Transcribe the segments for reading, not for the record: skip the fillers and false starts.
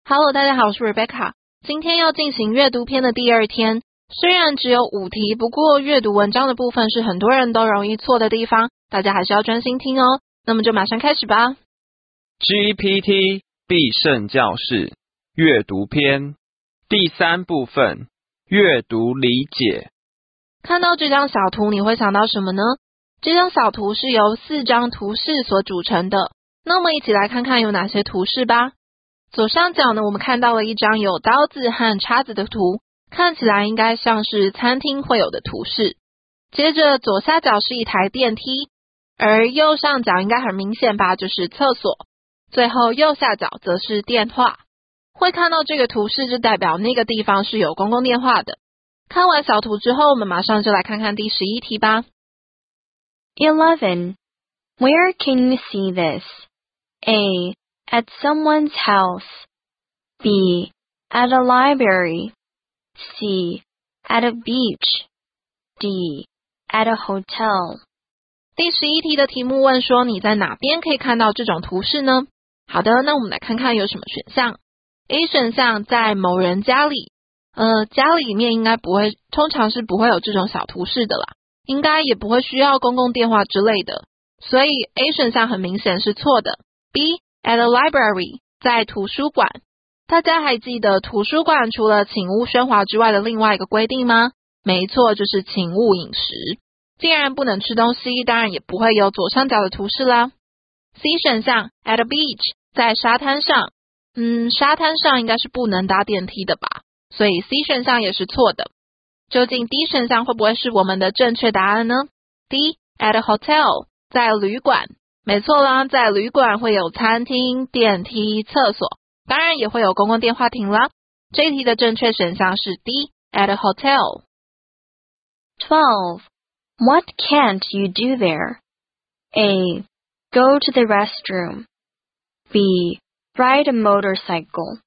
Hello， 大家好，我是 Rebecca。今天要进行阅读篇的第二天，虽然只有5题，不过阅读文章的部分是很多人都容易错的地方，大家还是要专心听哦。那么就马上开始吧。 GPT 必胜教室阅读篇第3部分阅读理解。 看到这张小图，你会想到什么呢？这张小图是由4张图示所组成的。那我们一起来看看有哪些图示吧。左上角呢，我们看到了一张有刀子和叉子的图，看起来应该像是餐厅会有的图示。接着左下角是一台电梯，而右上角应该很明显吧，就是厕所。最后右下角则是电话。会看到这个图示，就代表那个地方是有公共电话的。看完小图之后，我们马上就来看看第11题吧。 11. Where can you see this? A. At someone's house. B. At a library. C. At a beach. D. At a hotel. 第11题的题目问说，你在哪边可以看到这种图示呢？好的，那我们来看看有什么选项。A 选项在某人家里，家里面应该不会，通常是不会有这种小图示的啦，应该也不会需要公共电话之类的，所以 A 选项很明显是错的。B. At a library. 在图书馆。大家还记得图书馆除了请勿喧哗之外的另外一个规定吗？没错，就是请勿饮食。既然不能吃东西，当然也不会有左上角的图示啦。C 选项 At a beach. 在沙滩上。沙滩上应该是不能搭电梯的吧，所以 C 选项也是错的。究竟 D 选项会不会是我们的正确答案呢？ D. At a hotel. 在旅馆。没错啦，在旅馆会有餐厅、电梯、厕所，当然也会有公共电话亭啦。这一题的正确选项是 D. At a hotel. 12. What can't you do there? A. Go to the restroom. B. Ride a motorcycle.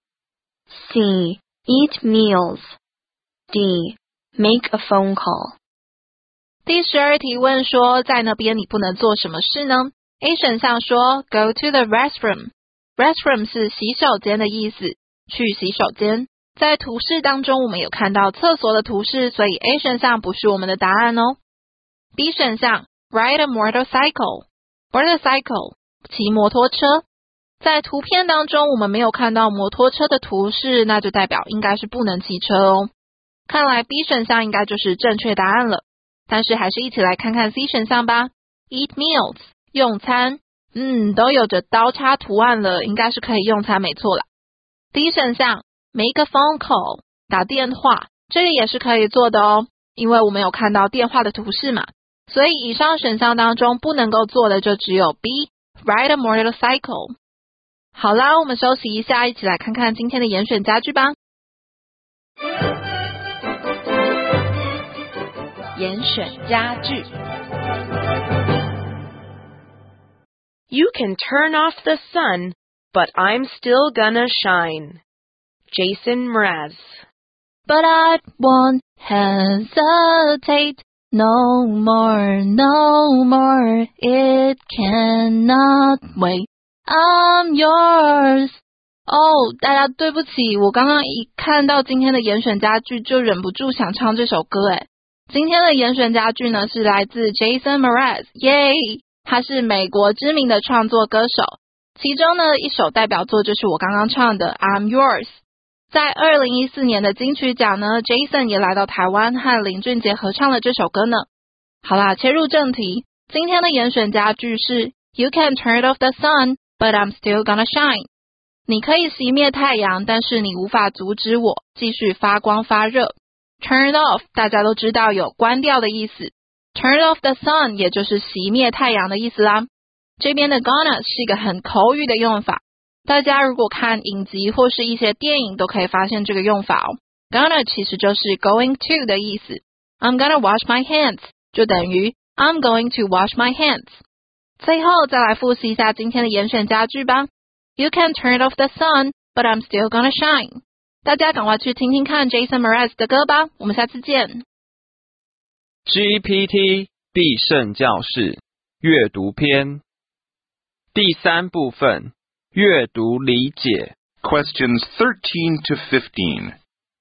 C. Eat meals. D. Make a phone call. 第12题问说，在那边你不能做什么事呢？ A 选项说 Go to the restroom. Restroom 是洗手间的意思，去洗手间。在图示当中我们有看到厕所的图示，所以 A 选项不是我们的答案哦。B 选项 Ride a motorcycle. Motorcycle 骑摩托车。在图片当中我们没有看到摩托车的图示，那就代表应该是不能骑车哦。看来 B 选项应该就是正确答案了，但是还是一起来看看 C 选项吧。Eat meals. 用餐，都有着刀叉图案了，应该是可以用餐没错啦。D 选项 Make a phone call. 打电话，这个也是可以做的哦，因为我们有看到电话的图示嘛，所以以上选项当中不能够做的就只有 B. Ride a motorcycle. 好啦，我们休息一下，一起来看看今天的严选佳句吧。严选佳句。 You can turn off the sun, but I'm still gonna shine. Jason Mraz. But I won't hesitate no more, no more. It cannot wait. I'm yours. 大家对不起，我刚刚一看到今天的严选佳句就忍不住想唱这首歌诶。今天的严选佳句呢是来自 Jason Mraz， 耶！他是美国知名的创作歌手，其中呢一首代表作就是我刚刚唱的 I'm Yours。 在2014年的金曲奖呢 Jason 也来到台湾和林俊杰合唱了这首歌呢。好啦，切入正题，今天的严选佳句是 You can turn off the sun, but I'm still gonna shine。 你可以熄灭太阳，但是你无法阻止我继续发光发热。 Turn off 大家都知道有关掉的意思， Turn off the sun 也就是熄灭太阳的意思啦。这边的 gonna 是一个很口语的用法，大家如果看影集或是一些电影都可以发现这个用法哦。Gonna 其实就是 going to 的意思， I'm gonna wash my hands 就等于 I'm going to wash my hands。 最后再来复习一下今天的严选佳句吧。 You can turn off the sun, but I'm still gonna shine。 大家赶快去听听看 Jason Mraz 的歌吧，我们下次见。 GPT 必胜教室阅读篇第3部分阅读理解。 Questions 13 to 15.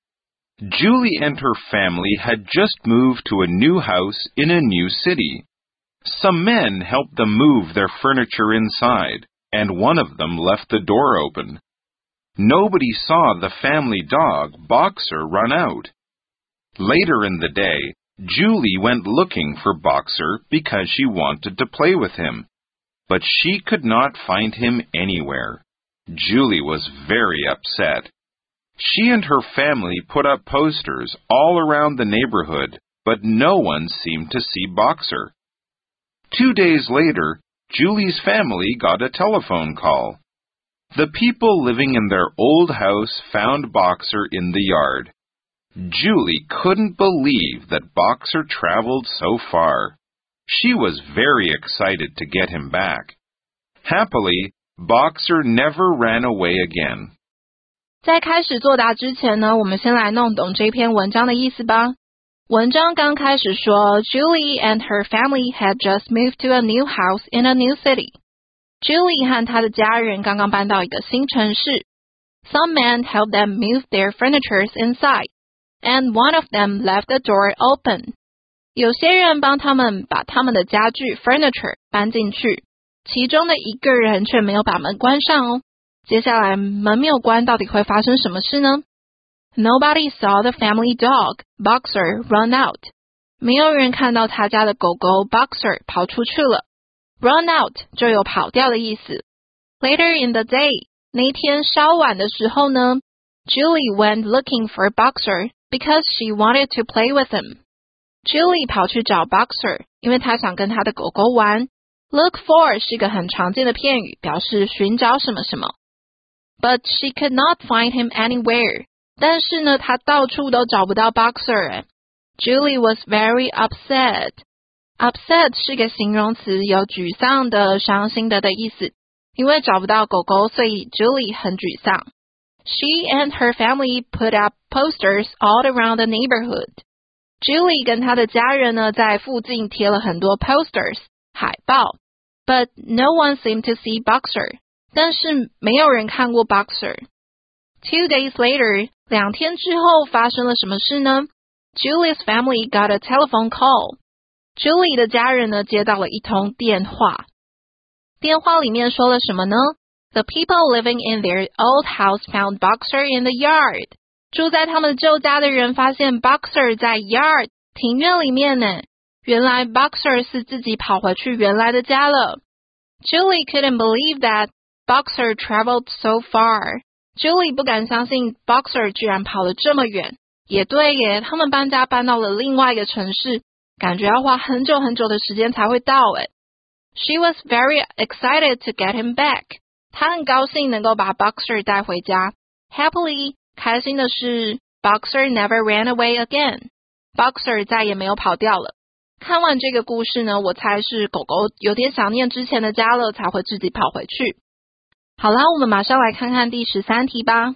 Julie and her family had just moved to a new house in a new city. Some men helped them move their furniture inside, and one of them left the door open. Nobody saw the family dog, Boxer, run out. Later in the day, Julie went looking for Boxer because she wanted to play with him, but she could not find him anywhere. Julie was very upset. She and her family put up posters all around the neighborhood, but no one seemed to see Boxer. 2 days later, Julie's family got a telephone call. The people living in their old house found Boxer in the yard. Julie couldn't believe that Boxer traveled so far. She was very excited to get him back. Happily, Boxer never ran away again. 在开始作答之前呢，我们先来弄懂这篇文章的意思吧。文章刚开始说 Julie and her family had just moved to a new house in a new city. Julie 和她的家人刚刚搬到一个新城市。Some men helped them move their furnitures inside, and one of them left the door open. 有些人帮他们把他们的家具 furniture 搬进去，其中的一个人却没有把门关上哦。接下来门没有关，到底会发生什么事呢？ Nobody saw the family dog, Boxer, run out. 没有人看到他家的狗狗 Boxer 跑出去了。Run out 就有跑掉的意思。Later in the day, 那天稍晚的时候呢 Julie went looking for Boxer because she wanted to play with him. Julie 跑去找 Boxer, 因为她想跟她的狗狗玩。Look for 是一个很常见的片语，表示寻找什么什么。But she could not find him anywhere. 但是呢，她到处都找不到 Boxer. Julie was very upset. Upset 是个形容词，有沮丧的、伤心的意思。因为找不到狗狗，所以 Julie 很沮丧。She and her family put up posters all around the neighborhood. Julie 跟她的家人呢，在附近贴了很多 posters 海报。But no one seemed to see Boxer. 但是没有人看过 Boxer. 2 days later, 2天之后发生了什么事呢？ Julie's family got a telephone call. Julie 的家人呢，接到了一通电话。电话里面说了什么呢？ The people living in their old house found Boxer in the yard. 住在他们旧家的人发现 Boxer 在 yard 庭院里面呢。原来 Boxer 是自己跑回去原来的家了。Julie couldn't believe that Boxer traveled so far. Julie 不敢相信 Boxer 居然跑了这么远。也对耶，他们搬家搬到了另外一个城市，感觉要花很久很久的时间才会到耶。She was very excited to get him back. 她很高兴能够把 Boxer 带回家。Happily, 开心的是 Boxer never ran away again. Boxer 再也没有跑掉了。看完这个故事呢，我猜是狗狗有点想念之前的家了，才会自己跑回去。好啦，我们马上来看看第13题吧。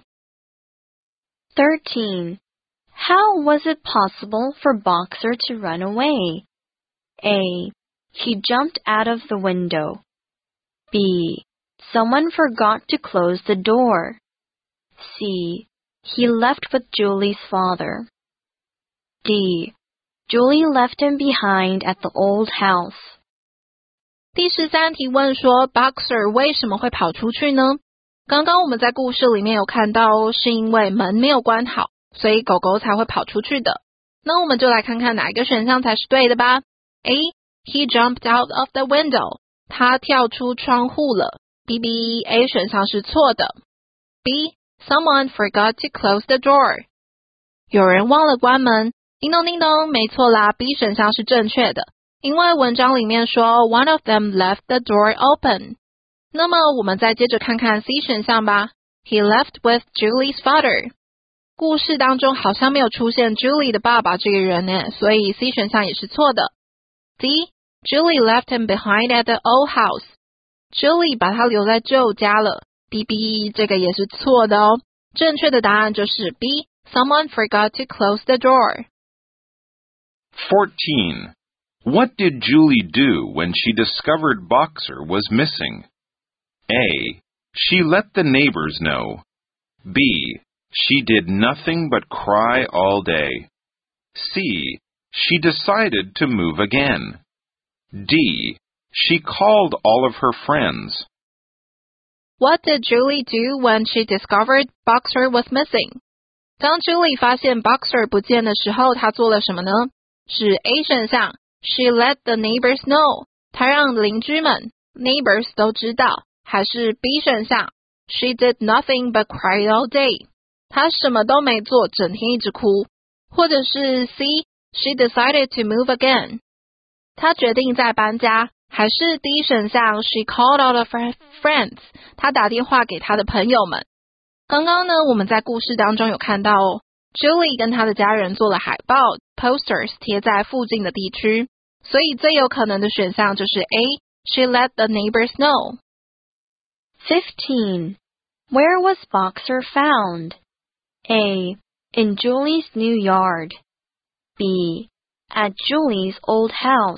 13. How was it possible for Boxer to run away? A. He jumped out of the window. B. Someone forgot to close the door. C. He left with Julie's father. D. Julie left him behind at the old house. 第13题问说 Boxer 为什么会跑出去呢？刚刚我们在故事里面有看到是因为门没有关好，所以狗狗才会跑出去的。那我们就来看看哪一个选项才是对的吧。A. He jumped out of the window. 他跳出窗户了。A 选项是错的。B. Someone forgot to close the door. 有人忘了关门。叮咚叮咚，没错啦 ，B 选项是正确的。因为文章里面说 one of them left the door open. 那么我们再接着看看 C 选项吧。He left with Julie's father. 故事当中好像没有出现 Julie 的爸爸这个人呢，所以 C 选项也是错的。D. Julie left him behind at the old house. Julie 把他留在旧家了。B 这个也是错的哦。正确的答案就是 B. Someone forgot to close the door. 14. What did Julie do when she discovered Boxer was missing? A. She let the neighbors know. B. She did nothing but cry all day. C. She decided to move again. D. She called all of her friends. What did Julie do when she discovered Boxer was missing? 当 Julie 发现 Boxer 不见的时候，她做了什么呢？是 A 选项 She let the neighbors know 她让邻居们 neighbors 都知道，还是 B 选项 She did nothing but cry all day 她什么都没做，整天一直哭，或者是 C She decided to move again 她决定再搬家，还是 D 选项 She called all of her friends 她打电话给她的朋友们。刚刚呢，我们在故事当中有看到Julie 跟她的家人做了海报 posters 贴在附近的地区，所以最有可能的选项就是 A She let the neighbors know. 15. Where was Boxer found? A. In Julie's new yard. B. At Julie's old house.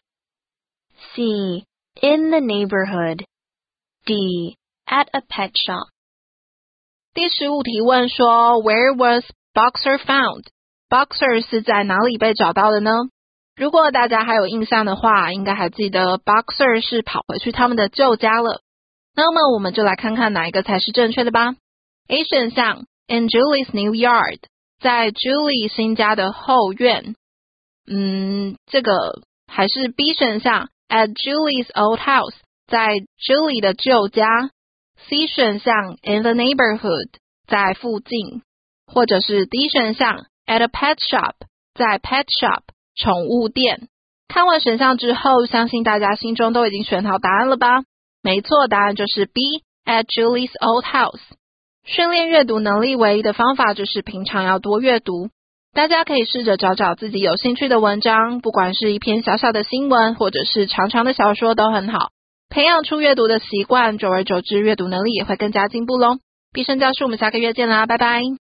C. In the neighborhood. D. At a pet shop. 第15题问说 Where was Boxer found? Boxer 是在哪里被找到的呢？如果大家还有印象的话，应该还记得 Boxer 是跑回去他们的旧家了。那么我们就来看看哪一个才是正确的吧。A 选项 In Julie's new yard 在 Julie 新家的后院。这个还是 B 选项 At Julie's old house 在 Julie 的旧家。C 选项 In the neighborhood 在附近，或者是 D 选项 At a pet shop 在 pet shop 宠物店。看完选项之后，相信大家心中都已经选好答案了吧？没错，答案就是 B At Julie's old house。 训练阅读能力唯一的方法就是平常要多阅读，大家可以试着找找自己有兴趣的文章，不管是一篇小小的新闻或者是长长的小说都很好，培养出阅读的习惯，久而久之阅读能力也会更加进步咯。必胜教室，我们下个月见啦，拜拜。